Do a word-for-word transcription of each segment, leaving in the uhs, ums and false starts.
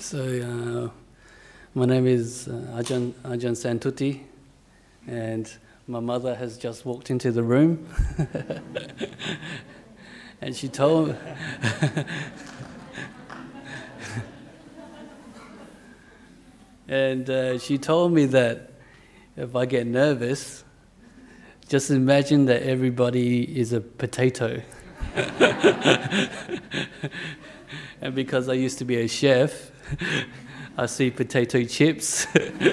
So, uh, my name is uh, Ajahn, Ajahn Santuti, and my mother has just walked into the room. And she told and uh, she told me that if I get nervous, just imagine that everybody is a potato. And because I used to be a chef, I see potato chips.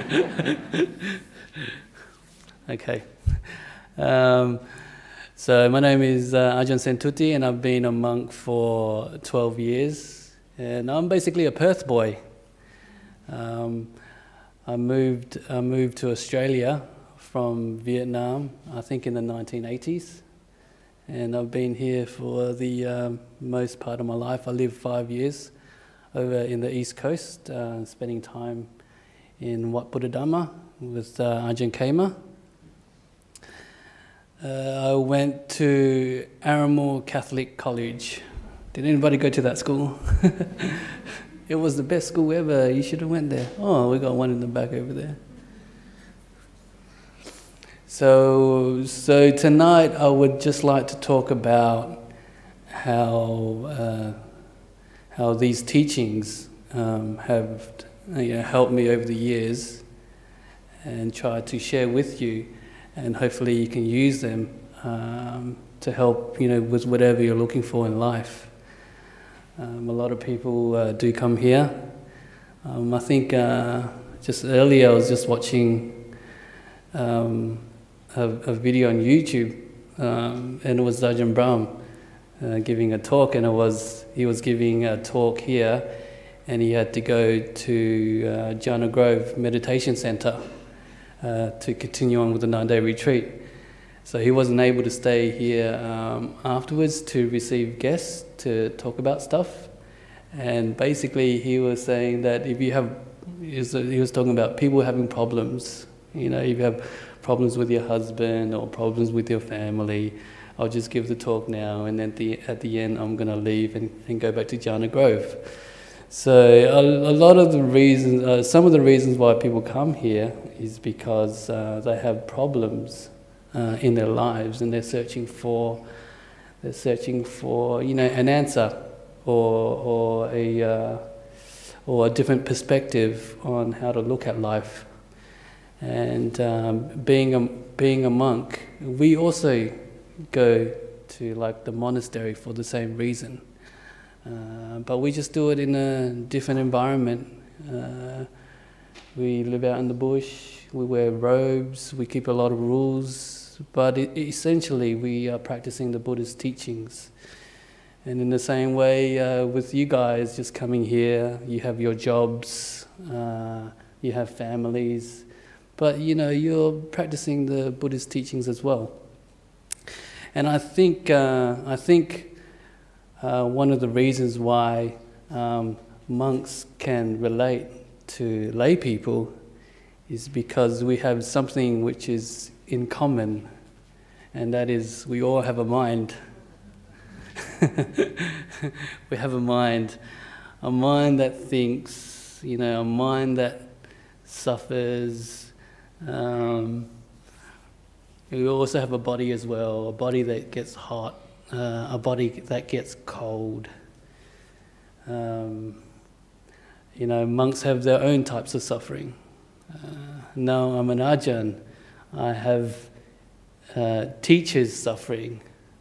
Okay. Um, so my name is uh, Ajahn Santuti, and I've been a monk for twelve years. And I'm basically a Perth boy. Um, I moved, I moved to Australia from Vietnam, I think in the nineteen eighties. And I've been here for the um, most part of my life. I lived five years over in the East Coast, uh, spending time in Wat Buddha with uh, Ajahn Khema. Uh, I went to Arramore Catholic College. Did anybody go to that school? It was the best school ever. You should have went there. Oh, we got one in the back over there. So, so tonight I would just like to talk about how uh, how these teachings um, have you know, helped me over the years, and try to share with you, and hopefully you can use them um, to help you know with whatever you're looking for in life. Um, a lot of people uh, do come here. Um, I think uh, just earlier I was just watching um, a, a video on YouTube, um, and it was Ajahn Brahm uh, giving a talk, and it was he was giving a talk here, and he had to go to uh, Jhana Grove Meditation Center uh, to continue on with the nine-day retreat. So he wasn't able to stay here um, afterwards to receive guests to talk about stuff. And basically he was saying that if you have, he was, he was talking about people having problems, you know, if you have problems with your husband or problems with your family, I'll just give the talk now, and then at the, at the end I'm going to leave and, and go back to Jhana Grove. So a, a lot of the reasons, uh, some of the reasons why people come here is because uh, they have problems Uh, in their lives, and they're searching for, they're searching for, you know, an answer, or or a uh, or a different perspective on how to look at life. And um, being a being a monk, we also go to like the monastery for the same reason, uh, but we just do it in a different environment. Uh, we live out in the bush. We wear robes. We keep a lot of rules. But it, essentially, we are practicing the Buddha's teachings. And in the same way, uh, with you guys just coming here, you have your jobs, uh, you have families, but you know, you're practicing the Buddha's teachings as well. And I think, uh, I think uh, one of the reasons why um, monks can relate to lay people is because we have something which is in common, and that is we all have a mind. We have a mind, a mind that thinks, you know, a mind that suffers. Um, we also have a body as well, a body that gets hot, uh, a body that gets cold. Um, you know, monks have their own types of suffering. Uh, now I'm an Ajahn. I have uh, teachers suffering.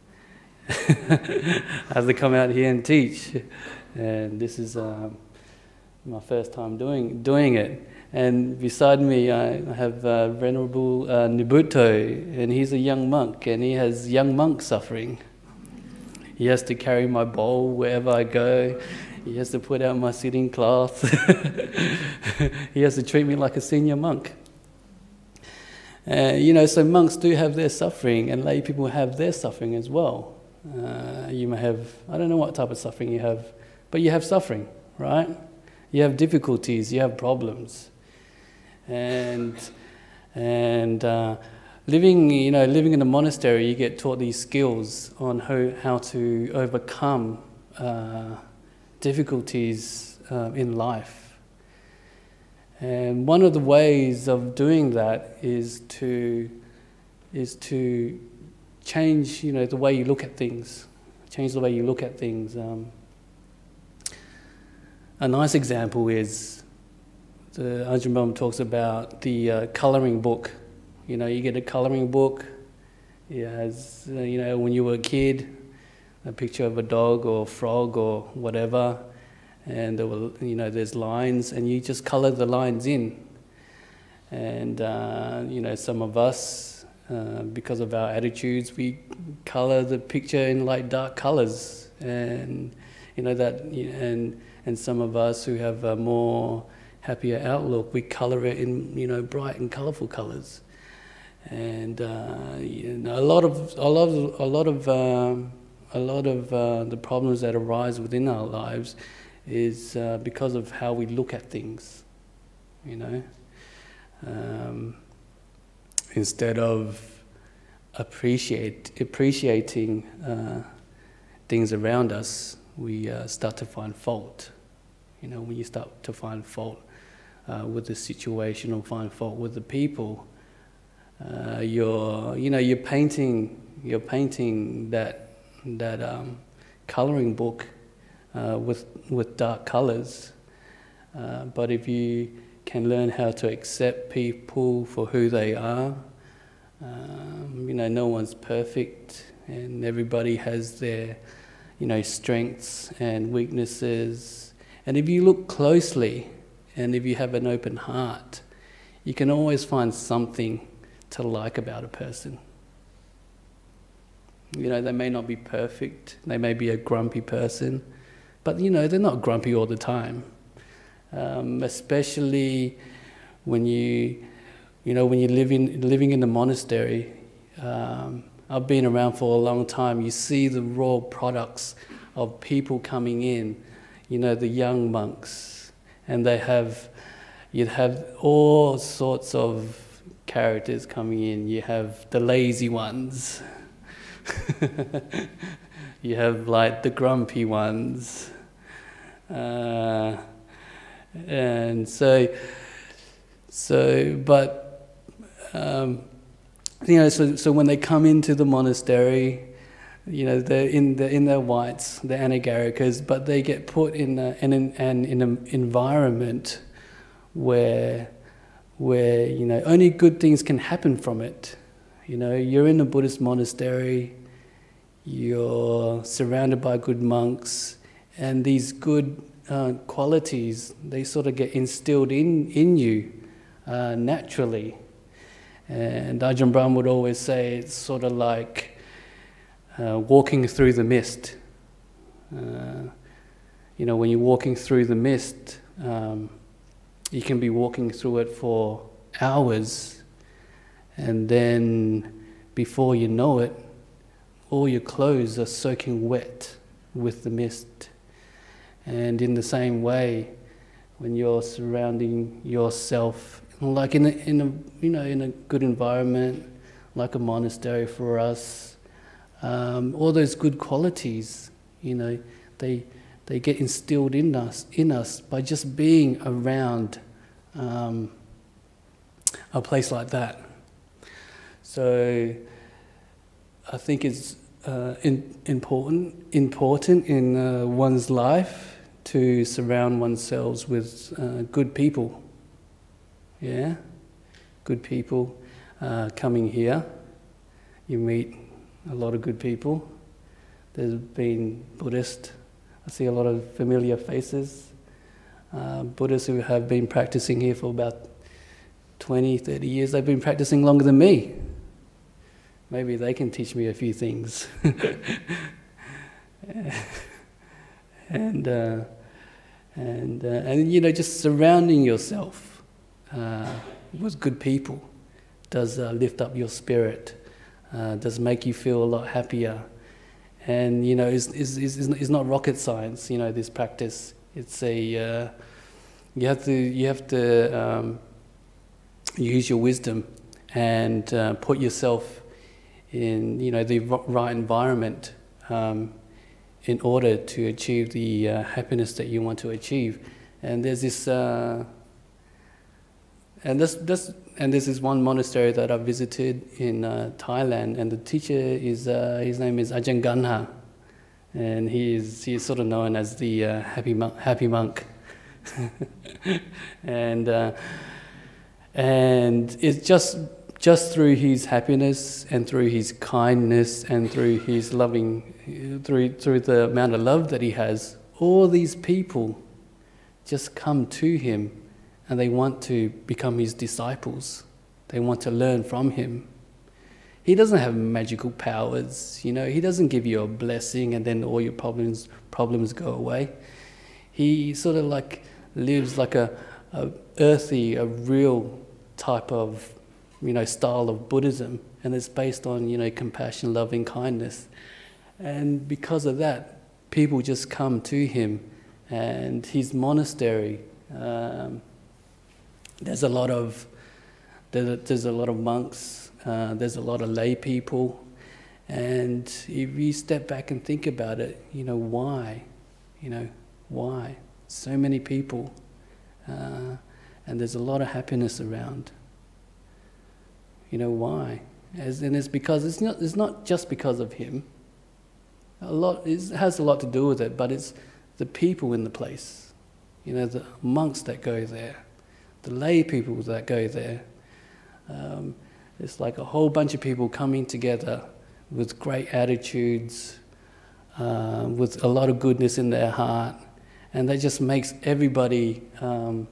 I have to come out here and teach, and this is um, my first time doing doing it. And beside me, I have uh, Venerable uh, Nibbutto, and he's a young monk, and he has young monk suffering. He has to carry my bowl wherever I go. He has to put out my sitting cloth. He has to treat me like a senior monk. Uh, you know, so monks do have their suffering, and lay people have their suffering as well. Uh, you may have, I don't know what type of suffering you have, but you have suffering, right? You have difficulties, you have problems. And, and uh, living, you know, living in a monastery, you get taught these skills on how, how to overcome uh, difficulties uh, in life. And one of the ways of doing that is to is to change, you know, the way you look at things. Change the way you look at things. Um, a nice example is the Ajahn Brahm talks about the uh, colouring book. You know, you get a colouring book. It has, uh, you know, when you were a kid, a picture of a dog or a frog or whatever, and there were, you know, there's lines, and you just colour the lines in. And uh, you know, some of us, uh, because of our attitudes, we colour the picture in like dark colours, and you know that, and and some of us who have a more happier outlook, we colour it in, you know, bright and colourful colours. And uh, you know, a lot of a lot of a lot of um, a lot of uh, the problems that arise within our lives is uh, because of how we look at things, you know. Um, instead of appreciate appreciating uh, things around us, we uh, start to find fault. You know, when you start to find fault uh, with the situation or find fault with the people, uh, you're you know you're painting you're painting that that um, coloring book uh, with with dark colors. Uh, but if you can learn how to accept people for who they are, um, you know, no one's perfect, and everybody has their, you know, strengths and weaknesses. And if you look closely, and if you have an open heart, you can always find something to like about a person. You know, they may not be perfect, they may be a grumpy person, but you know, they're not grumpy all the time. Um, especially when you, you know, when you live in living in the monastery. Um, I've been around for a long time. You see the raw products of people coming in. You know, the young monks, and they have, you'd have all sorts of characters coming in. You have the lazy ones. You have like the grumpy ones. Uh, And so, so, but, um, you know, so, so when they come into the monastery, you know, they're in the in their whites, the anagarikas, but they get put in a, in an in, in an environment where, where you know, only good things can happen from it. You know, you're in a Buddhist monastery, you're surrounded by good monks, and these good Uh, qualities, they sort of get instilled in, in you uh, naturally. And Ajahn Brahm would always say it's sort of like uh, walking through the mist. Uh, you know, when you're walking through the mist, um, you can be walking through it for hours, and then before you know it, all your clothes are soaking wet with the mist. And in the same way, when you're surrounding yourself, like in a, in a you know in a good environment, like a monastery for us, um, all those good qualities, you know, they they get instilled in us in us by just being around um, a place like that. So I think it's uh, in, important important in uh, one's life to surround oneself with uh, good people. Yeah, good people uh, coming here. You meet a lot of good people. There's been Buddhists. I see a lot of familiar faces. Uh, Buddhists who have been practicing here for about twenty, thirty years. They've been practicing longer than me. Maybe they can teach me a few things. and uh, and uh, and you know, just surrounding yourself uh, with good people does uh, lift up your spirit. Uh, does make you feel a lot happier. And you know, is is is is not rocket science. You know, this practice. It's a uh, you have to you have to um, use your wisdom and uh, put yourself in, you know, the right environment um, in order to achieve the uh, happiness that you want to achieve. And there's this uh, and this this and this is one monastery that I visited in uh, Thailand, and the teacher is uh, his name is Ajahn Ganha, and he is he is sort of known as the uh, happy monk, happy monk, and uh, and it's just just through his happiness and through his kindness and through his loving through through the amount of love that he has, all these people just come to him. And they want to become his disciples. They want to learn from him. He doesn't have magical powers, you know. He doesn't give you a blessing and then all your problems problems go away. He sort of like lives like a, a earthy, a real type of, you know, style of Buddhism, and it's based on, you know, compassion, loving kindness. And because of that, people just come to him, and his monastery. Um, There's a lot of there's a lot of monks. Uh, there's a lot of lay people, and if you step back and think about it, you know why, you know why so many people, uh, and there's a lot of happiness around. You know why? As, and it's because it's not it's not just because of him. A lot it has a lot to do with it, but it's the people in the place. You know, the monks that go there. The lay people that go there. Um, it's like a whole bunch of people coming together with great attitudes, uh, with a lot of goodness in their heart, and that just makes everybody, um,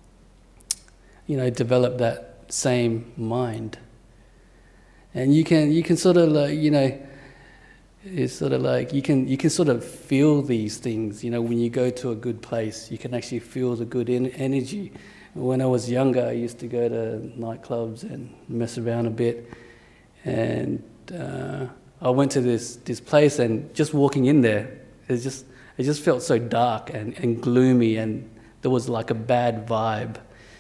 you know, develop that same mind. And you can you can sort of like, you know, it's sort of like you can you can sort of feel these things. You know, when you go to a good place, you can actually feel the good en- energy. When I was younger, I used to go to nightclubs and mess around a bit, and uh, I went to this this place, and just walking in there, it just it just felt so dark and, and gloomy, and there was like a bad vibe.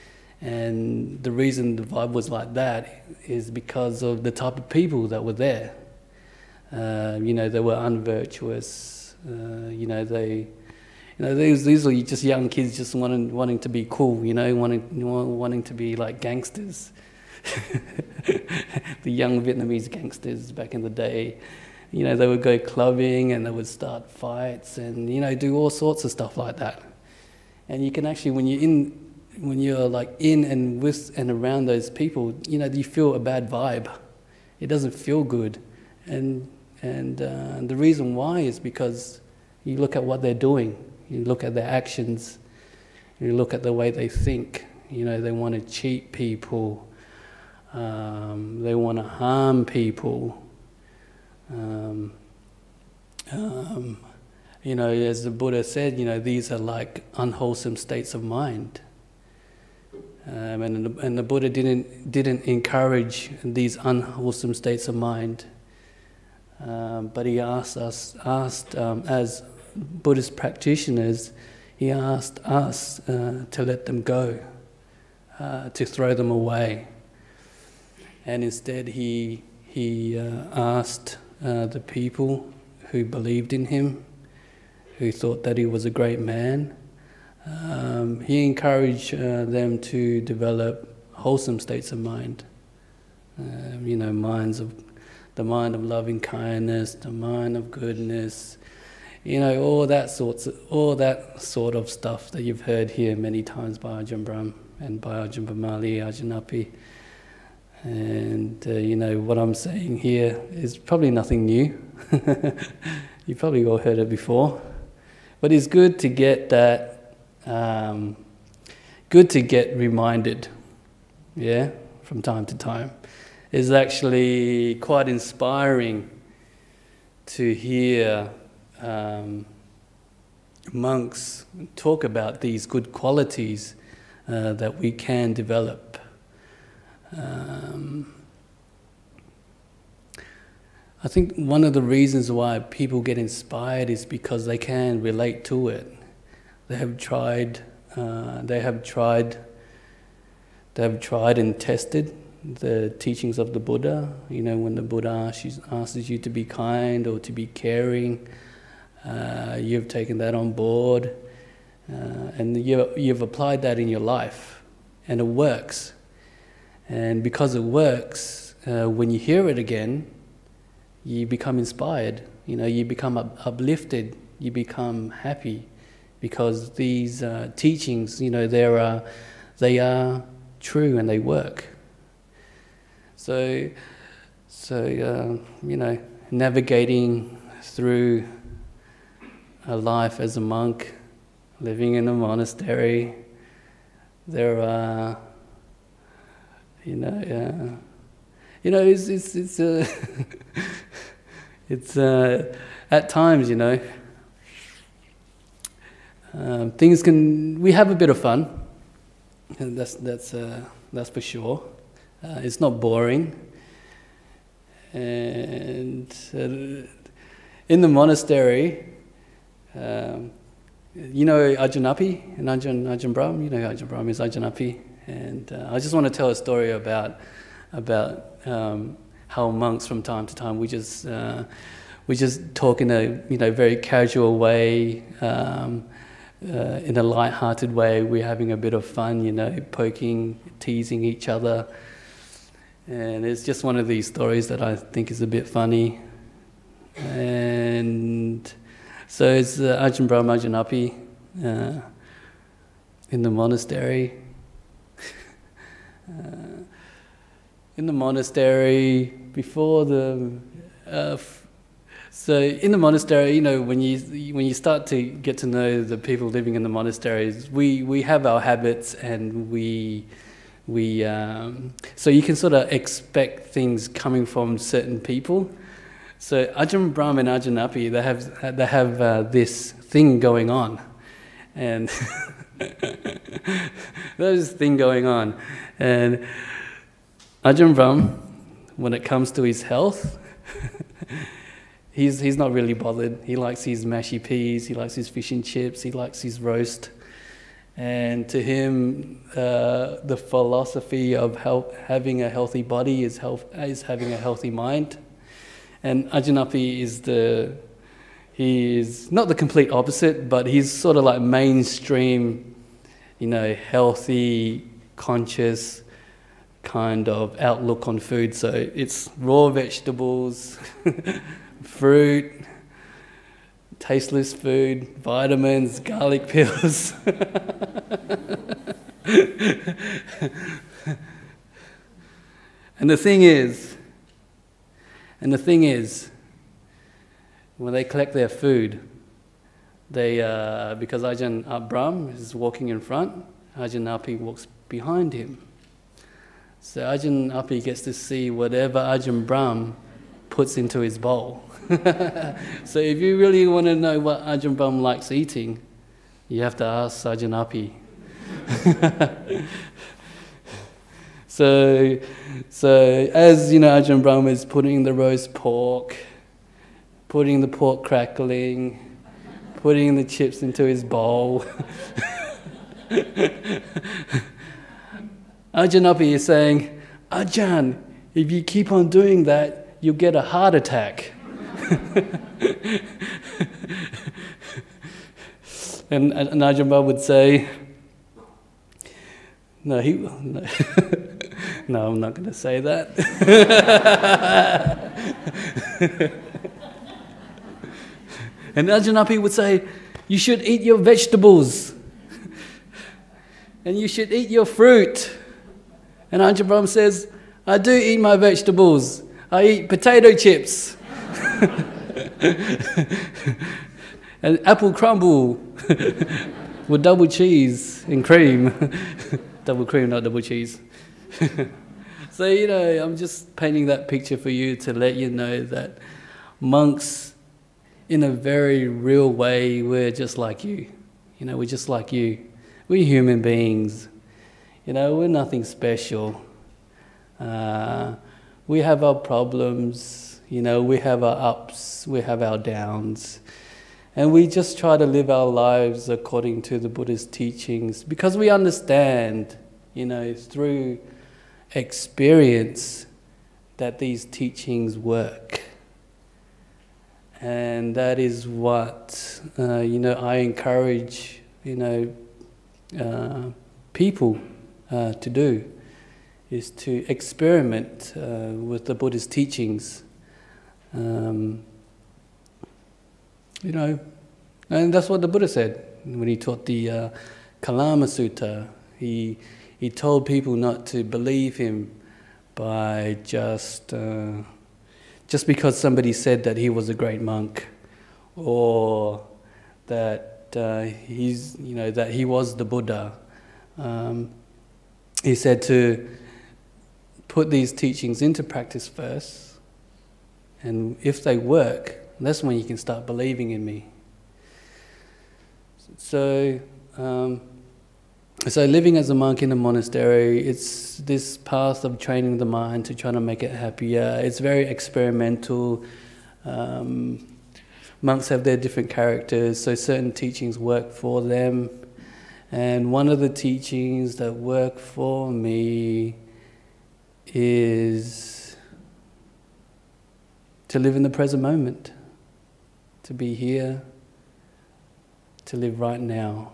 And the reason the vibe was like that is because of the type of people that were there. Uh, you know, they were unvirtuous. Uh, you know, they. You know, these these are just young kids just wanting wanting to be cool. You know, wanting wanting to be like gangsters, the young Vietnamese gangsters back in the day. You know, they would go clubbing and they would start fights and, you know, do all sorts of stuff like that. And you can actually, when you're in, when you're like in and with and around those people, you know, you feel a bad vibe. It doesn't feel good, and and uh, the reason why is because you look at what they're doing. You look at their actions, you look at the way they think. You know, they want to cheat people, um, they want to harm people. Um, um, you know, as the Buddha said, you know, these are like unwholesome states of mind. Um, and, the, and the Buddha didn't didn't encourage these unwholesome states of mind, um, but he asked us, asked um, as Buddhist practitioners, he asked us uh, to let them go, uh, to throw them away, and instead he he uh, asked uh, the people who believed in him, who thought that he was a great man. Um, he encouraged uh, them to develop wholesome states of mind. Um, you know, minds of the mind of loving kindness, the mind of goodness. You know, all that sorts, of, all that sort of stuff that you've heard here many times by Ajahn Brahm and by Ajahn Brahmali, Ajahn Api. And uh, you know, what I'm saying here is probably nothing new. You've probably all heard it before, but it's good to get that. Um, good to get reminded, yeah, from time to time. It's actually quite inspiring to hear um, monks talk about these good qualities uh, that we can develop. Um, I think one of the reasons why people get inspired is because they can relate to it. They have tried. Uh, they have tried. They have tried and tested the teachings of the Buddha. You know, when the Buddha asks you, asks you to be kind or to be caring, uh, you've taken that on board, uh, and you've, you've applied that in your life, and it works. And because it works, uh, when you hear it again, you become inspired. You know, you become up- uplifted. You become happy, because these uh, teachings, you know, they are they are true and they work. So, so uh, you know, navigating through a life as a monk, living in a monastery, there are, you know, uh, you know, it's it's it's uh, it's uh, at times, you know, um, things can. We have a bit of fun, and that's that's uh, that's for sure. Uh, it's not boring, and uh, in the monastery. Um, you know Ajahn Api and Ajahn, Ajahn Brahm? You know Ajahn Brahm is Ajahn Api. And uh, I just want to tell a story about about um, how monks from time to time, we just uh, we just talk in a you know very casual way, um, uh, in a light-hearted way. We're having a bit of fun, you know, poking, teasing each other. And it's just one of these stories that I think is a bit funny. And so it's uh, Ajahn Brahm, Ajahn Api uh, in the monastery. uh, in the monastery, before the... Uh, f- so in the monastery, you know, when you when you start to get to know the people living in the monasteries, we, we have our habits, and we... we um, so you can sort of expect things coming from certain people. So Ajahn Brahm and Ajahn Api, they have they have uh, this thing going on, and there's this thing going on, and Ajahn Brahm, when it comes to his health, he's he's not really bothered. He likes his mashy peas, he likes his fish and chips, he likes his roast, and to him, uh, the philosophy of health, having a healthy body is health is having a healthy mind. And Ajahn Api is the, he is not the complete opposite, but he's sort of like mainstream, you know, healthy, conscious kind of outlook on food. So it's raw vegetables, fruit, tasteless food, vitamins, garlic pills. And the thing is, And the thing is, when they collect their food, they uh, because Ajahn Brahm is walking in front, Ajahn Api walks behind him. So Ajahn Api gets to see whatever Ajahn Brahm puts into his bowl. So if you really want to know what Ajahn Brahm likes eating, you have to ask Ajahn Api. So, so as you know, Ajahn Brahm is putting the roast pork, putting the pork crackling, putting the chips into his bowl. Ajahn Api is saying, Ajahn, if you keep on doing that, you'll get a heart attack. and, and Ajahn Brahm would say, no, he... No. No, I'm not going to say that. And Ajahn Api would say, you should eat your vegetables. And you should eat your fruit. And Ajahn Brahm says, I do eat my vegetables. I eat potato chips. And apple crumble with double cheese and cream. Double cream, not double cheese. So, you know, I'm just painting that picture for you to let you know that monks, in a very real way, we're just like you. You know, we're just like you. We're human beings. You know, we're nothing special. Uh, we have our problems, you know, we have our ups, we have our downs. And we just try to live our lives according to the Buddha's teachings, because we understand, you know, through experience that these teachings work. And that is what, uh, you know, I encourage, you know, uh, people uh, to do, is to experiment uh, with the Buddha's teachings. Um, you know, and that's what the Buddha said when he taught the uh, Kalama Sutta. He he told people not to believe him by just uh, just because somebody said that he was a great monk, or that uh, he's you know that he was the Buddha. Um, he said to put these teachings into practice first, and if they work, that's when you can start believing in me. So, um, so living as a monk in a monastery, it's this path of training the mind to try to make it happier. It's very experimental. Um, monks have their different characters, so certain teachings work for them. And one of the teachings that work for me is to live in the present moment, to be here, to live right now.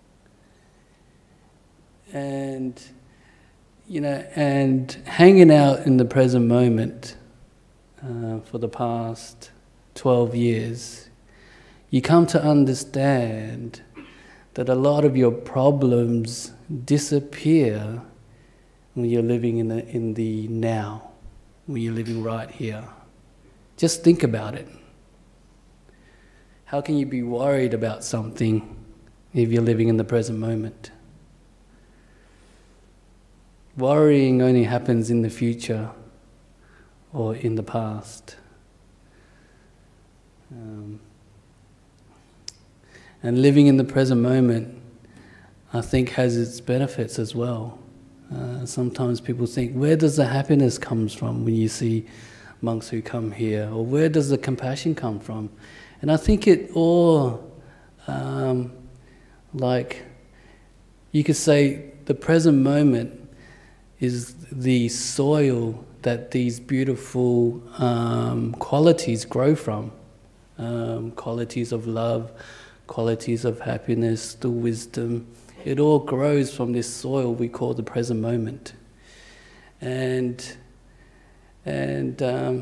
And, you know, and hanging out in the present moment uh, for the past twelve years, you come to understand that a lot of your problems disappear when you're living in the, in the now, when you're living right here. Just think about it. How can you be worried about something if you're living in the present moment? Worrying only happens in the future or in the past. Um, and living in the present moment, I think, has its benefits as well. Uh, sometimes people think, where does the happiness come from when you see monks who come here? Or where does the compassion come from? And I think it all, um, like, you could say the present moment is the soil that these beautiful um, qualities grow from. Um, qualities of love, qualities of happiness, the wisdom. It all grows from this soil we call the present moment. And, and, um,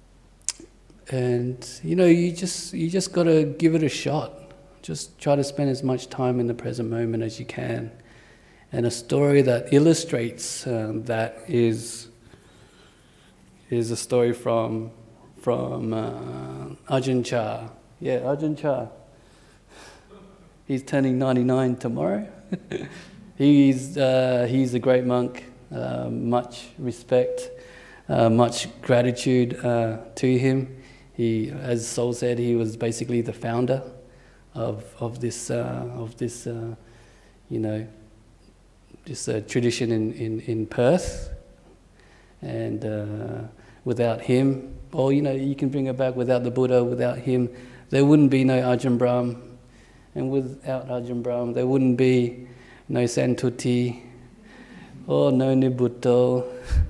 and you know, you just, you just got to give it a shot. Just try to spend as much time in the present moment as you can. And a story that illustrates um, that is, is a story from, from uh, Ajahn Chah. Yeah, Ajahn Chah. He's turning ninety-nine tomorrow. he's, uh, he's a great monk, uh, much respect, uh, much gratitude uh, to him. He, as Sol said, he was basically the founder of, of this, uh, of this uh, you know, this uh, tradition in, in, in Perth. And uh, without him, or you know, you can bring it back, without the Buddha, without him, there wouldn't be no Ajahn Brahm. And without Ajahn Brahm, there wouldn't be no Santuti or no Nibbutto.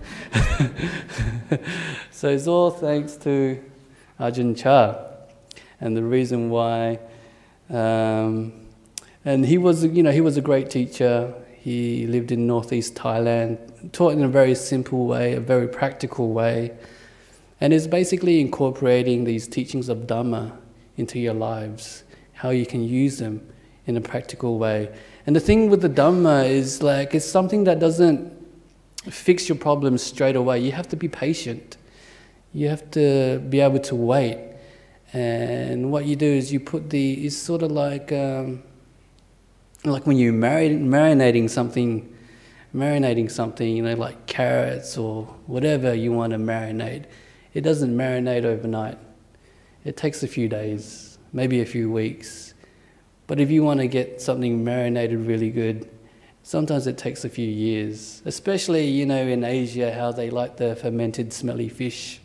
So it's all thanks to Ajahn Chah. And the reason why, um, and he was, you know, he was a great teacher. He lived in northeast Thailand, taught in a very simple way, a very practical way, and is basically incorporating these teachings of Dhamma into your lives, how you can use them in a practical way. And the thing with the Dhamma is, like, it's something that doesn't fix your problems straight away. You have to be patient. You have to be able to wait. And what you do is you put the, it's sort of like, um, like when you're marin marinating something, marinating something, you know, like carrots or whatever you want to marinate. It doesn't marinate overnight. It takes a few days, maybe a few weeks. But if you want to get something marinated really good, sometimes it takes a few years. Especially, you know, in Asia, how they like the fermented smelly fish.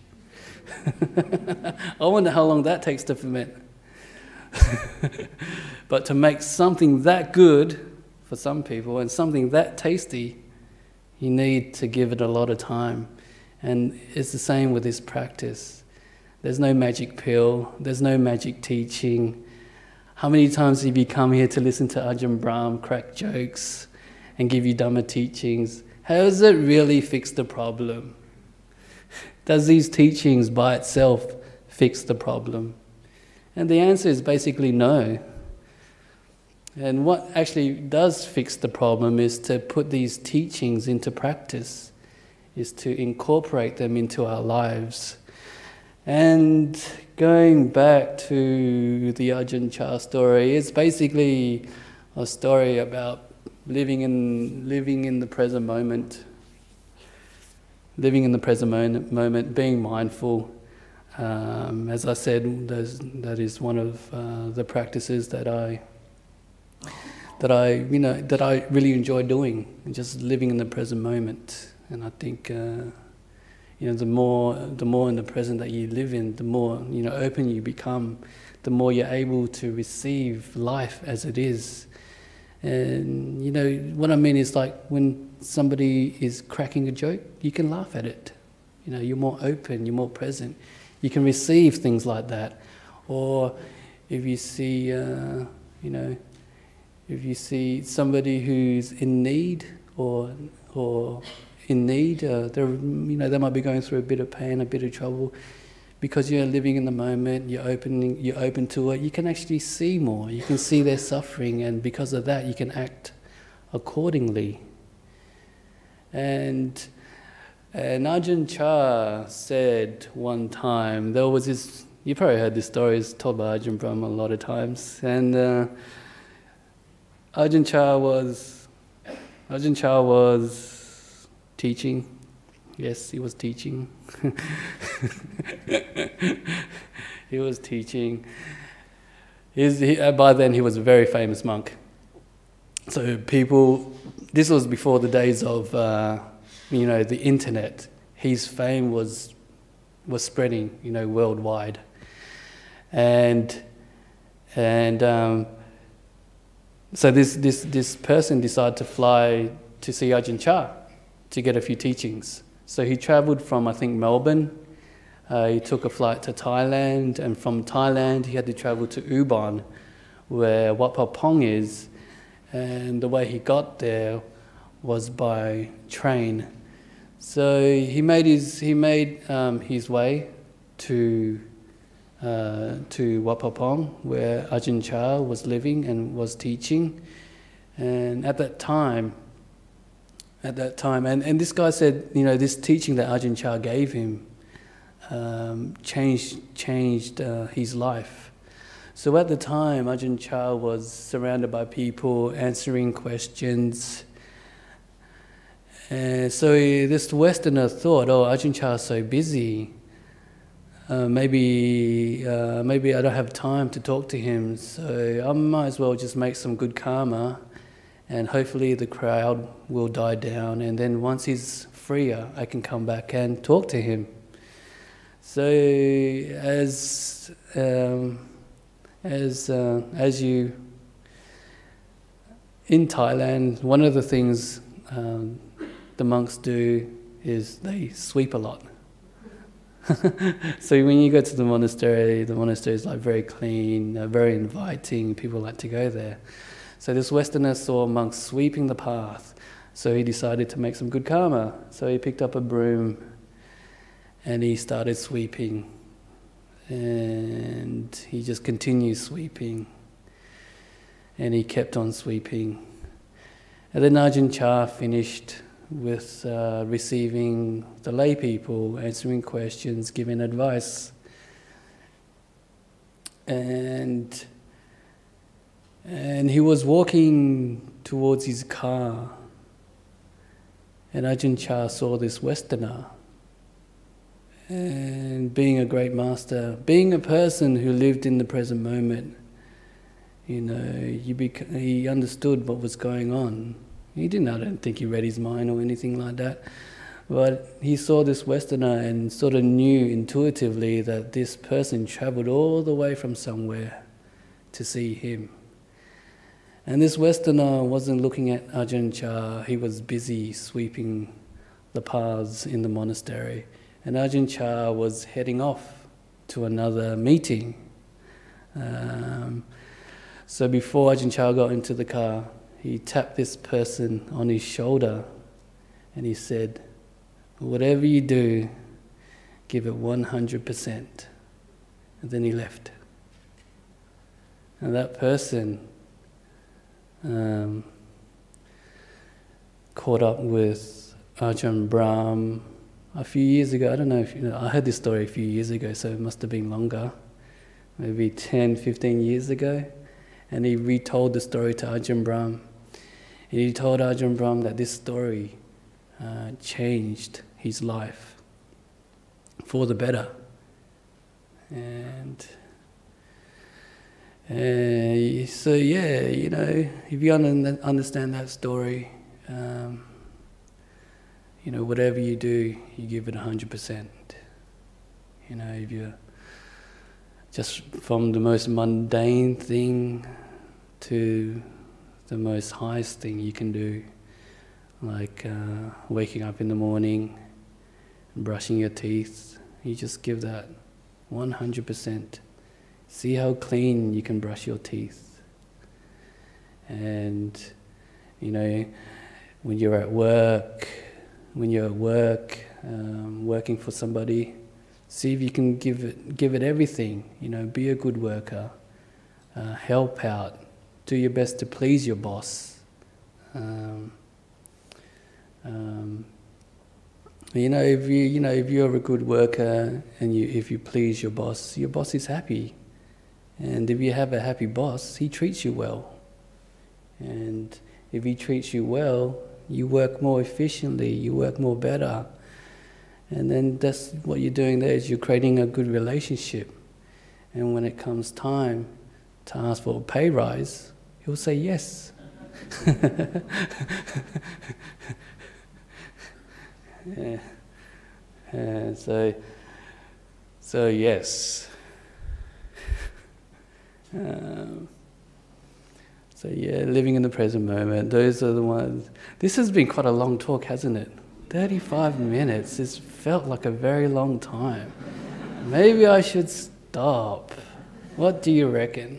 I wonder how long that takes to ferment. But to make something that good for some people and something that tasty, you need to give it a lot of time. And it's the same with this practice. There's no magic pill, there's no magic teaching. How many times have you come here to listen to Ajahn Brahm crack jokes and give you Dhamma teachings, How does it really fix the problem? Does these teachings by itself fix the problem? And the answer is basically no. And what actually does fix the problem is to put these teachings into practice, is to incorporate them into our lives. And going back to the Ajahn Chah story, it's basically a story about living in living in the present moment, living in the present moment, moment being mindful. Um, as I said, that is one of uh, the practices that I that I you know that I really enjoy doing, just living in the present moment. And I think uh, you know the more the more in the present that you live in, the more you know open you become, the more you're able to receive life as it is. And you know what I mean is, like, when somebody is cracking a joke, you can laugh at it. You know, you're more open, you're more present. You can receive things like that. Or if you see, uh, you know, if you see somebody who's in need or or in need, uh, they're you know they might be going through a bit of pain, a bit of trouble. Because you're living in the moment, you're opening, you're open to it, you can actually see more. You can see their suffering, and because of that, you can act accordingly. And, and Ajahn Chah said one time, there was this, you probably heard this story, it's told by Ajahn Brahma a lot of times, and uh, Ajahn Chah was, Ajahn Chah was teaching. Yes, he was teaching. He was teaching. He's, he, uh, by then he was a very famous monk. So people, this was before the days of, uh, you know, the internet. His fame was was spreading, you know, worldwide. And and um, so this this this person decided to fly to see Ajahn Chah to get a few teachings. So he travelled from, I think, Melbourne. Uh, he took a flight to Thailand, and from Thailand he had to travel to Ubon, where Wat Pah Pong is. And the way he got there was by train. So he made his he made um, his way to uh, to Wat Pah Pong, where Ajahn Chah was living and was teaching. And at that time. At that time, and, and this guy said, you know, this teaching that Ajahn Chah gave him um, changed changed uh, his life. So at the time, Ajahn Chah was surrounded by people answering questions. And so he, this Westerner thought, oh, Ajahn Chah is so busy. Uh, maybe uh, maybe I don't have time to talk to him, so I might as well just make some good karma. And hopefully the crowd will die down, and then once he's freer, I can come back and talk to him. So as um, as uh, as you in Thailand, one of the things um, the monks do is they sweep a lot. So when you go to the monastery, the monastery is like very clean, uh, very inviting. People like to go there. So this Westerner saw monks sweeping the path, so he decided to make some good karma. So he picked up a broom and he started sweeping, and he just continued sweeping, and he kept on sweeping. And then Ajahn Chah finished with uh, receiving the lay people, answering questions, giving advice. And And he was walking towards his car, and Ajahn Chah saw this Westerner. And being a great master, being a person who lived in the present moment, you know, you bec- he understood what was going on. He didn't, I don't think he read his mind or anything like that, but he saw this Westerner and sort of knew intuitively that this person travelled all the way from somewhere to see him. And this Westerner wasn't looking at Ajahn Chah, he was busy sweeping the paths in the monastery. And Ajahn Chah was heading off to another meeting. Um, so before Ajahn Chah got into the car, he tapped this person on his shoulder And he said, whatever you do, give it one hundred percent. And then he left. And that person um, caught up with Ajahn Brahm a few years ago. I don't know if you know, I heard this story a few years ago, so it must have been longer, maybe ten, fifteen years ago. And he retold the story to Ajahn Brahm. And he told Ajahn Brahm that this story uh, changed his life for the better. And uh, so, yeah, you know, if you un- understand that story, um, you know, whatever you do, you give it one hundred percent. You know, if you're just from the most mundane thing to the most highest thing you can do, like uh, waking up in the morning, brushing your teeth, you just give that one hundred percent. See how clean you can brush your teeth. And, you know, when you're at work, when you're at work, um, working for somebody, see if you can give it, give it everything. You know, be a good worker, uh, help out, do your best to please your boss. Um, um, you know, if you you know if you're a good worker and you if you please your boss, your boss is happy, and if you have a happy boss, he treats you well, and if he treats you well, you work more efficiently, you work more better. And then that's what you're doing there, is you're creating a good relationship. And when it comes time to ask for a pay rise, he'll say yes. Yeah. And so, so yes. Um, So yeah, living in the present moment, those are the ones. This has been quite a long talk, hasn't it? thirty-five minutes, it's felt like a very long time. Maybe I should stop. What do you reckon?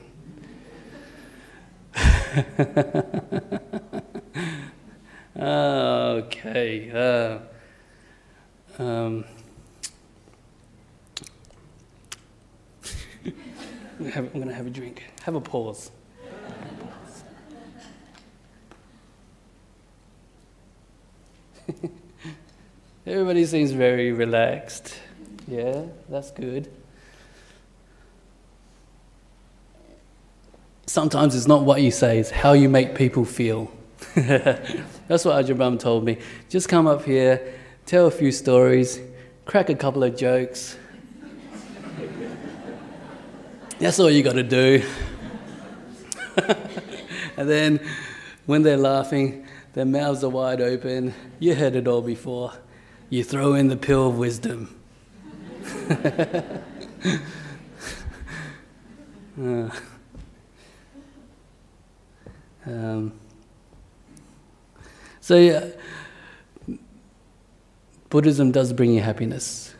Okay. Uh, um, I'm going to have a drink. Have a pause. Everybody seems very relaxed. Yeah, that's good. Sometimes it's not what you say, it's how you make people feel. That's what Ajahn Brahm told me. Just come up here, tell a few stories, crack a couple of jokes. That's all you got to do. And then when they're laughing, their mouths are wide open. You heard it all before. You throw in the pill of wisdom. uh, um, so yeah, Buddhism does bring you happiness.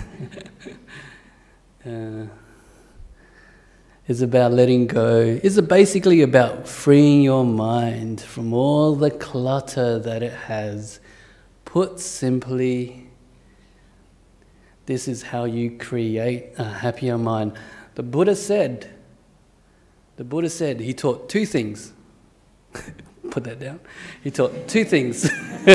uh, It's about letting go. It's basically about freeing your mind from all the clutter that it has. Put simply, this is how you create a happier mind. The Buddha said, the Buddha said, he taught two things. Put that down. He taught two things.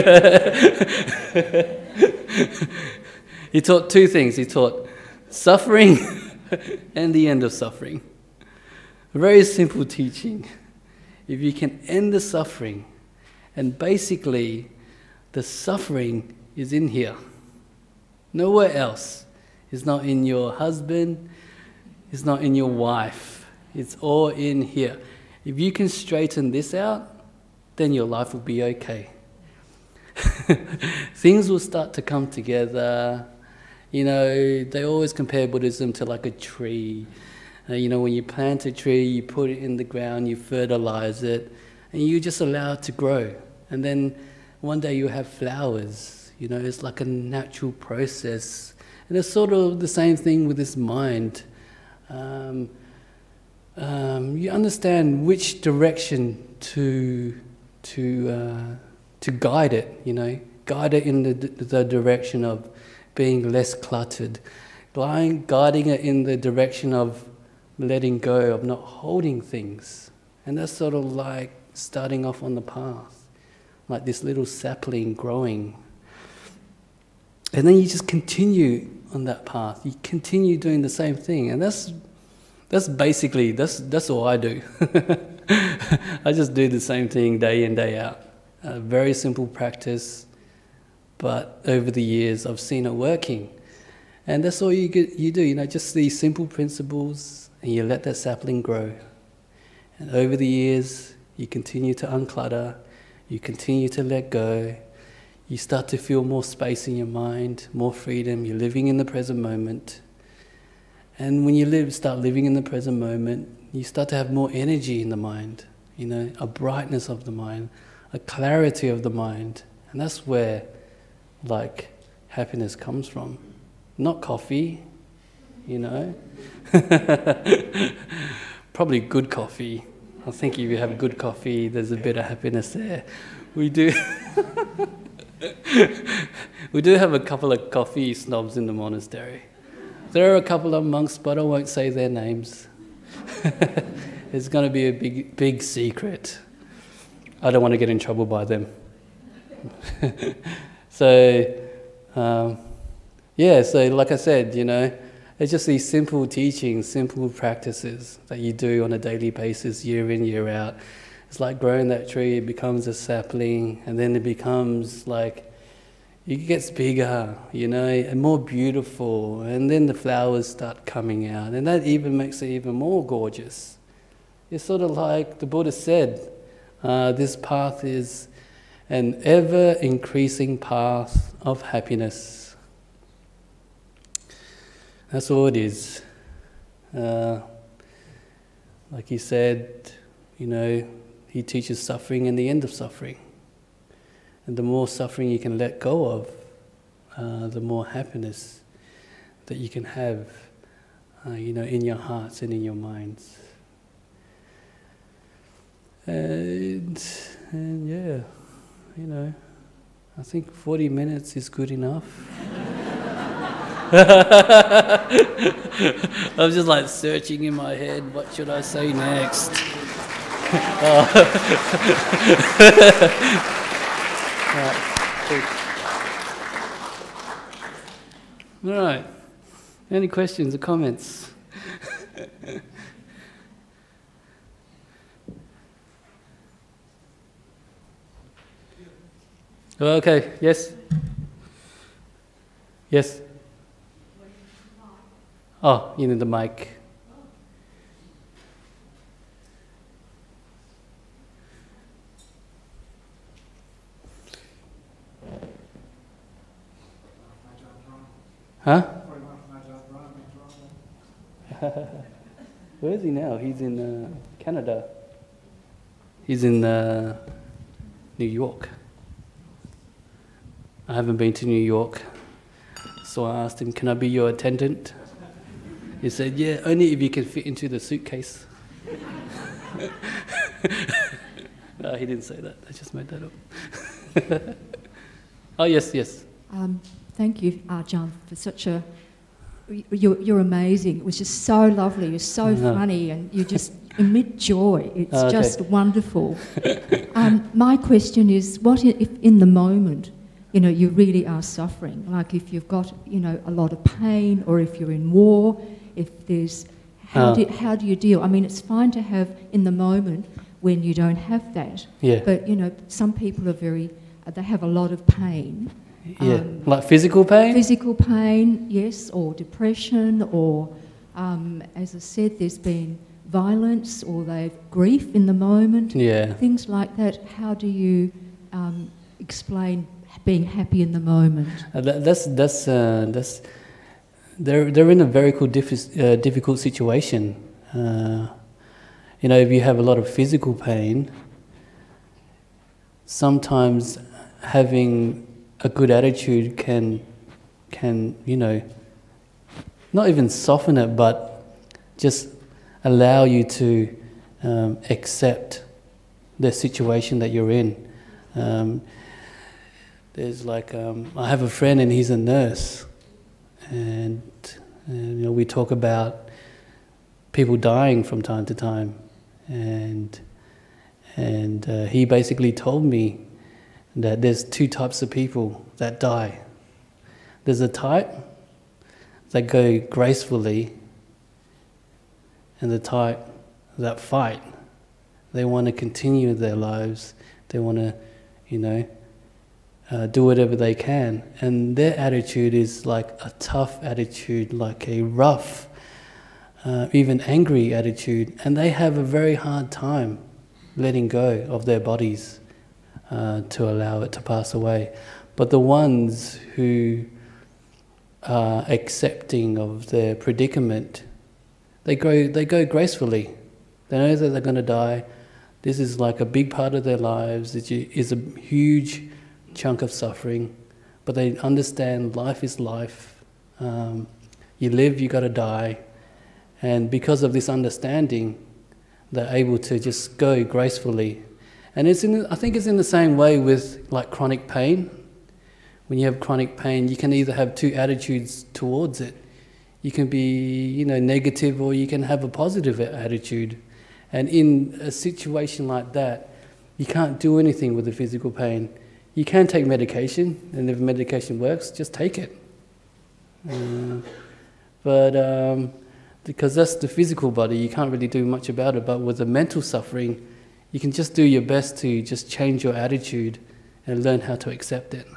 He taught two things. He taught suffering and the end of suffering. A very simple teaching. If you can end the suffering, and basically the suffering is in here. Nowhere else. It's not in your husband, it's not in your wife. It's all in here. If you can straighten this out, then your life will be okay. Things will start to come together. You know, they always compare Buddhism to like a tree. Uh, you know, when you plant a tree, you put it in the ground, you fertilize it, and you just allow it to grow. And then one day you have flowers. You know, it's like a natural process. And it's sort of the same thing with this mind. Um, um, you understand which direction to to uh, to guide it. You know, guide it in the, the direction of being less cluttered, guiding it in the direction of letting go, of not holding things. And that's sort of like starting off on the path, like this little sapling growing. And then you just continue on that path. You continue doing the same thing. And that's that's basically, that's that's all I do. I just do the same thing day in, day out. A very simple practice, but over the years I've seen it working. And that's all you get, you do, you know, just these simple principles, and you let that sapling grow. And over the years, you continue to unclutter, you continue to let go, you start to feel more space in your mind, more freedom, you're living in the present moment. And when you live, start living in the present moment, you start to have more energy in the mind, you know, a brightness of the mind, a clarity of the mind. And that's where, like, happiness comes from. Not coffee, you know. Probably good coffee. I think if you have good coffee, there's a bit of happiness there. We do we do have a couple of coffee snobs in the monastery. There are a couple of monks, but I won't say their names. It's going to be a big, big secret. I don't want to get in trouble by them. So, um, yeah, so like I said, you know, it's just these simple teachings, simple practices that you do on a daily basis, year in, year out. It's like growing that tree, it becomes a sapling, and then it becomes like, it gets bigger, you know, and more beautiful, and then the flowers start coming out, and that even makes it even more gorgeous. It's sort of like the Buddha said, uh, this path is an ever-increasing path of happiness. That's all it is. Uh, like he said, you know, he teaches suffering and the end of suffering. And the more suffering you can let go of, uh, the more happiness that you can have, uh, you know, in your hearts and in your minds. And, and yeah, you know, I think forty minutes is good enough. I was just like searching in my head, what should I say next? Oh. All right. Any questions or comments? Okay. Yes. Yes. Oh, you need the mic. Huh? Where is he now? He's in uh, Canada. He's in uh, New York. I haven't been to New York, so I asked him, can I be your attendant? He said, yeah, only if you can fit into the suitcase. No, he didn't say that. I just made that up. Oh, yes, yes. Um, thank you, Ajahn, for such a... You're, you're amazing. It was just so lovely. You're so no. funny, and you just emit joy. It's oh, okay. just wonderful. um, my question is, what if in the moment, you know, you really are suffering? Like if you've got, you know, a lot of pain, or if you're in war, if there's... How, oh. do, how do you deal? I mean, it's fine to have in the moment when you don't have that. Yeah. But, you know, some people are very... They have a lot of pain. Yeah, um, like physical pain? Physical pain, yes, or depression, or, um, as I said, there's been violence, or they've grief in the moment. Yeah. Things like that. How do you um, explain being happy in the moment? Uh, that, that's that's uh, that's they're they're in a very cool diffi- uh, difficult situation. Uh, you know, if you have a lot of physical pain, sometimes having a good attitude can, can you know, not even soften it, but just allow you to um, accept the situation that you're in. Um, there's like um, I have a friend and he's a nurse, and, and you know we talk about people dying from time to time, and and uh, he basically told me that there's two types of people that die. There's a type that go gracefully, and the type that fight. They want to continue their lives. They want to, you know, uh, do whatever they can. And their attitude is like a tough attitude, like a rough, uh, even angry attitude. And they have a very hard time letting go of their bodies uh, to allow it to pass away. But the ones who are accepting of their predicament, they go, they go gracefully. They know that they're going to die. This is like a big part of their lives. It is a huge chunk of suffering, but they understand life is life. Um, you live, you got to die. And because of this understanding, they're able to just go gracefully. And it's in, I think it's in the same way with like chronic pain. When you have chronic pain, you can either have two attitudes towards it. You can be, you know, negative, or you can have a positive attitude. And in a situation like that, you can't do anything with the physical pain. You can take medication, and if medication works, just take it. Uh, but um, because that's the physical body, you can't really do much about it. But with the mental suffering, you can just do your best to just change your attitude and learn how to accept it.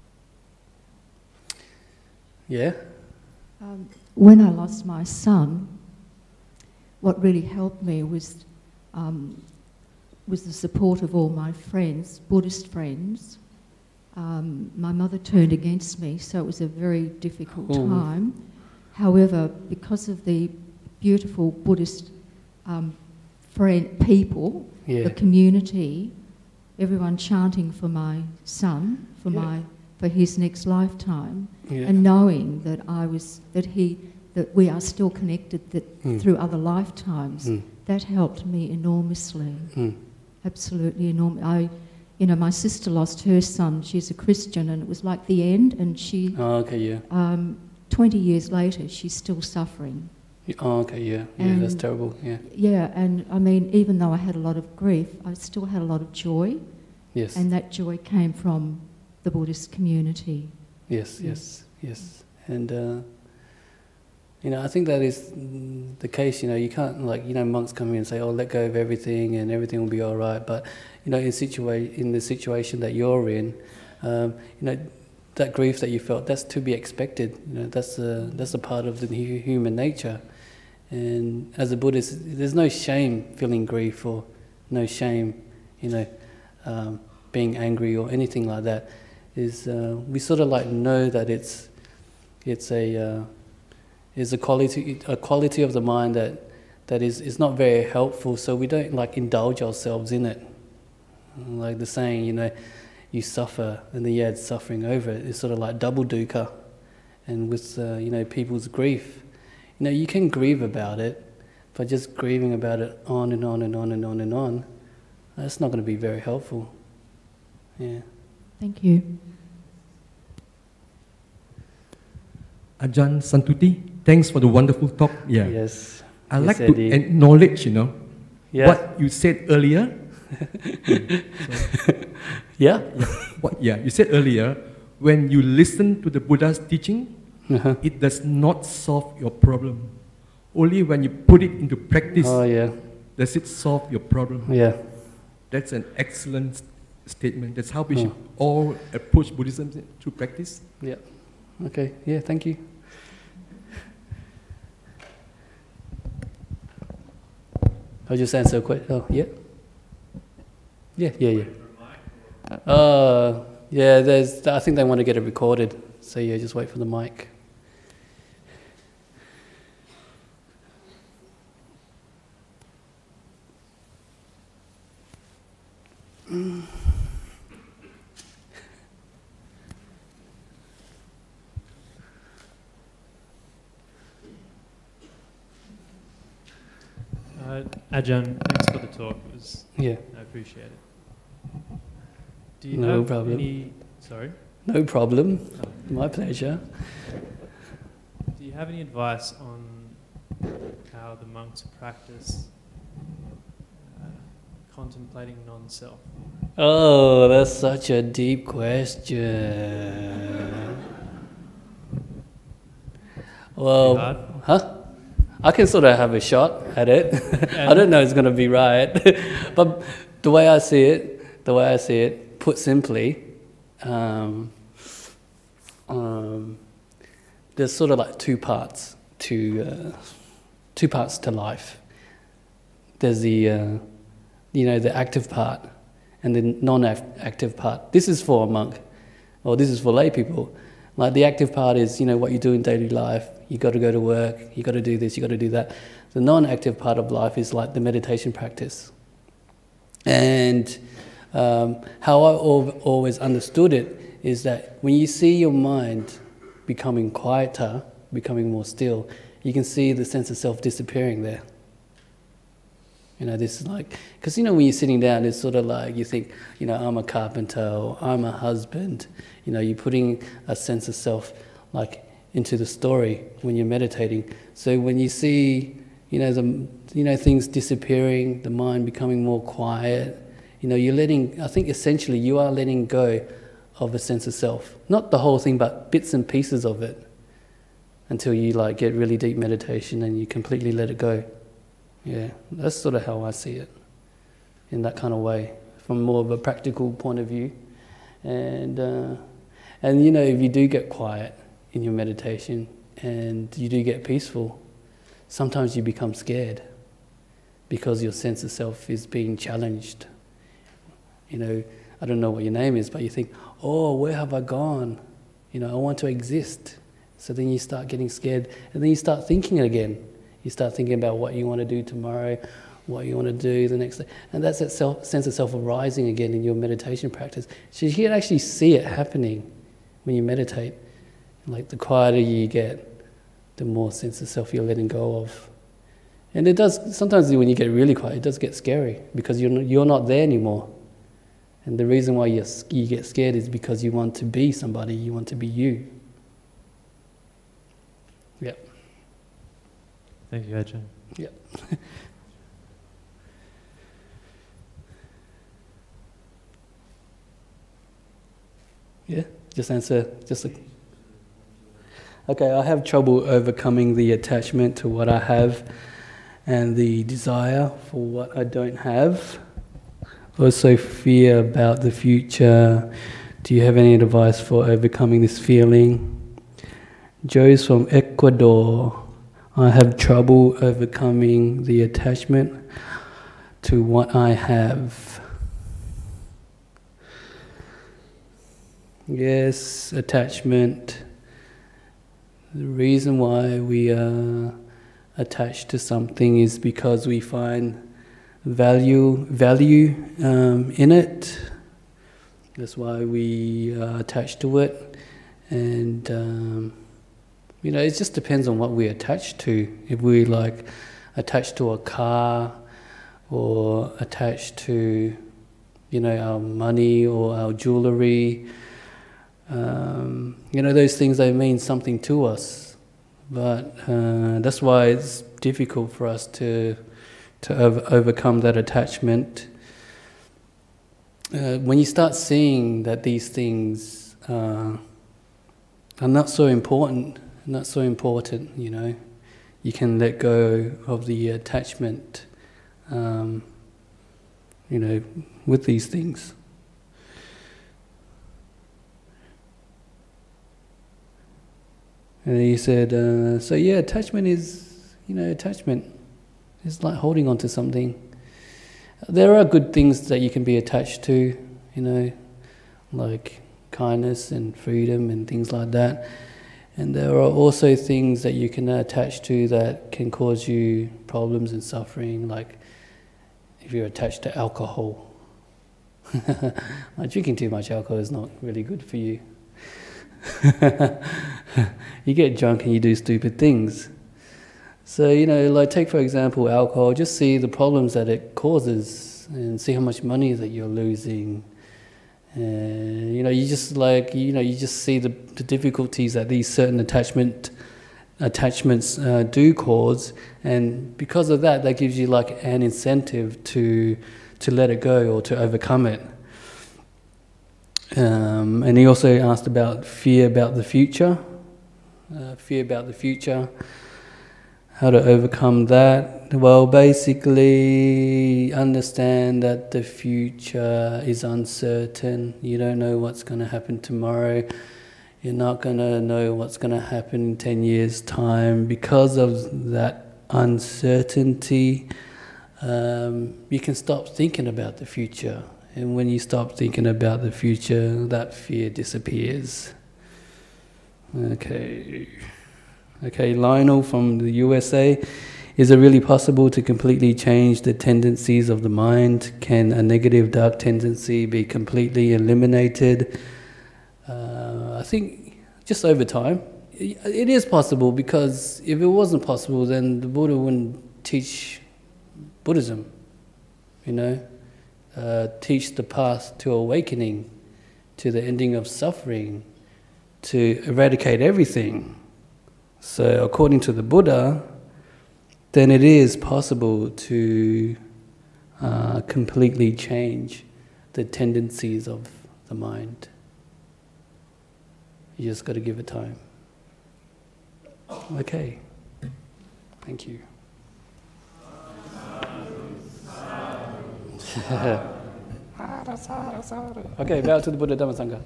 Yeah? Um, when I lost my son, what really helped me was um, was the support of all my friends, Buddhist friends. Um, my mother turned against me, so it was a very difficult Ooh. time. However, because of the beautiful Buddhist um, friend people, Yeah. the community, everyone chanting for my son, for Yeah. my for his next lifetime, Yeah. and knowing that I was that he that we are still connected that Mm. through other lifetimes, Mm. that helped me enormously. Mm. Absolutely enormous. I, you know, my sister lost her son. She's a Christian, and it was like the end. And she, Oh, okay, yeah. um, twenty years later, she's still suffering. Oh, okay, yeah. Yeah, that's And- terrible, yeah. Yeah, and I mean, even though I had a lot of grief, I still had a lot of joy, Yes. and that joy came from the Buddhist community. Yes, yes, yes. And, uh, you know, I think that is mm, the case. You know, you can't, like, you know, monks come in and say, oh, let go of everything and everything will be all right. But, you know, in, situa- in the situation that you're in, um, you know, that grief that you felt, that's to be expected. You know, that's a, that's a part of the hu- human nature. And as a Buddhist, there's no shame feeling grief, or no shame, you know, um, being angry or anything like that. Is uh, we sort of like know that it's it's a uh, is a quality a quality of the mind that that is is not very helpful. So we don't like indulge ourselves in it. Like the saying, you know, you suffer and then you add suffering over it. It's sort of like double dukkha. And with uh, you know people's grief, you know, you can grieve about it, but just grieving about it on and on and on and on and on, that's not going to be very helpful. Yeah. Thank you. Ajahn Santuti, thanks for the wonderful talk. Yeah. Yes. I'd Yes, like to Eddie. acknowledge, you know, Yeah. what you said earlier. Yeah. Yeah, what, yeah, you said earlier, when you listen to the Buddha's teaching, Uh-huh. it does not solve your problem. Only when you put it into practice Oh yeah. does it solve your problem. Yeah. That's an excellent statement. That's how we Oh. should all approach Buddhism through practice. Yeah. Okay. Yeah. Thank you. I'll just answer a question. Oh yeah. Yeah. Yeah. Yeah. Uh, yeah. There's. I think they want to get it recorded. So yeah, just wait for the mic. Uh, Ajahn, thanks for the talk. It was, Yeah. I appreciate it. Do you No have problem. any? Sorry. No problem. My pleasure. Do you have any advice on how the monks practice uh, contemplating non-self? Oh, that's such a deep question. Well, hard? huh? I can sort of have a shot at it. I don't know it's going to be right. But the way I see it, the way I see it, put simply, um, um, there's sort of like two parts to uh, two parts to life. There's the uh, you know the active part and the non-active part. This is for a monk, or this is for lay people. Like the active part is you know what you do in daily life. You got to go to work. You got to do this. You got to do that. The non-active part of life is like the meditation practice. And um, how I al- always understood it is that when you see your mind becoming quieter, becoming more still, you can see the sense of self disappearing there. You know, this is like, because you know when you're sitting down, it's sort of like you think, you know, I'm a carpenter or I'm a husband. You know, you're putting a sense of self like into the story when you're meditating. So when you see, you know, the you know things disappearing, the mind becoming more quiet, you know, you're letting. I think essentially you are letting go of a sense of self, not the whole thing, but bits and pieces of it, until you like get really deep meditation and you completely let it go. Yeah, that's sort of how I see it, in that kind of way, from more of a practical point of view. And uh, and you know, if you do get quiet in your meditation and you do get peaceful, sometimes you become scared because your sense of self is being challenged. You know, I don't know what your name is, but you think, oh, where have I gone? You know, I want to exist. So then you start getting scared, and then you start thinking again. You start thinking about what you want to do tomorrow, what you want to do the next day. And that's that self, sense of self arising again in your meditation practice. So you can actually see it happening when you meditate. Like the quieter you get, the more sense of self you're letting go of. And it does, sometimes when you get really quiet, it does get scary because you're not, you're not there anymore. And the reason why you're, you get scared is because you want to be somebody, you want to be you. Yep. Thank you, Ajahn. Yep. Yeah, just answer, just a... Okay, I have trouble overcoming the attachment to what I have and the desire for what I don't have. Also fear about the future. Do you have any advice for overcoming this feeling? Joe's from Ecuador. I have trouble overcoming the attachment to what I have. Yes, attachment. The reason why we are attached to something is because we find value value um, in it. That's why we are attached to it. And um, you know, it just depends on what we're attached to. If we're like attached to a car or attached to, you know, our money or our jewelry, um, you know, those things, they mean something to us. But uh, that's why it's difficult for us to to over overcome that attachment. Uh, when you start seeing that these things uh, are not so important, not so important, you know, you can let go of the attachment, um, you know, with these things. And he said, uh, so yeah, attachment is, you know, attachment is like holding on to something. There are good things that you can be attached to, you know, like kindness and freedom and things like that. And there are also things that you can attach to that can cause you problems and suffering, like if you're attached to alcohol. Like drinking too much alcohol is not really good for you. You get drunk and you do stupid things. So, you know, like take for example alcohol, just see the problems that it causes and see how much money that you're losing And you know, you just like you know, you just see the, the difficulties that these certain attachment attachments uh, do cause, and because of that, that gives you like an incentive to to let it go or to overcome it. Um, and he also asked about fear about the future, uh, fear about the future, how to overcome that. Well, basically, understand that the future is uncertain. You don't know what's going to happen tomorrow. You're not going to know what's going to happen in ten years' time. Because of that uncertainty, um, you can stop thinking about the future. And when you stop thinking about the future, that fear disappears. Okay. Okay, Lionel from the U S A. Is it really possible to completely change the tendencies of the mind? Can a negative dark tendency be completely eliminated? Uh, I think just over time. It is possible, because if it wasn't possible, then the Buddha wouldn't teach Buddhism, you know? Uh, teach the path to awakening, to the ending of suffering, to eradicate everything. So according to the Buddha, then it is possible to uh, completely change the tendencies of the mind. You just got to give it time. Okay. Thank you. Okay, bow to the Buddha Dhamma Sangha.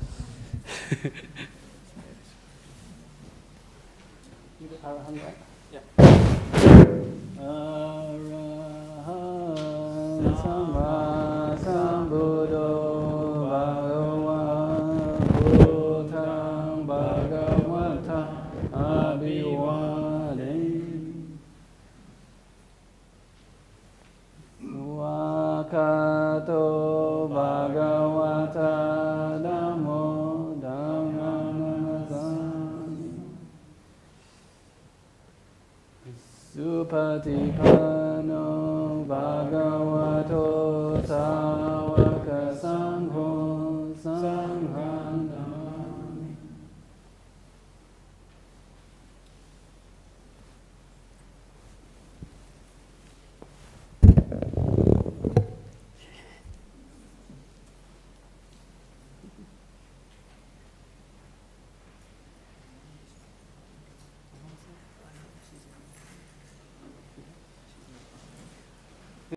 You the Arahant, right? Yeah. Arahant Samma Sambuddho Bhagavan Buddhaṃ Bhagavata Abhivademi Wakato Bhagavata Namo Dhammamamazami Supatipanno Bhagavato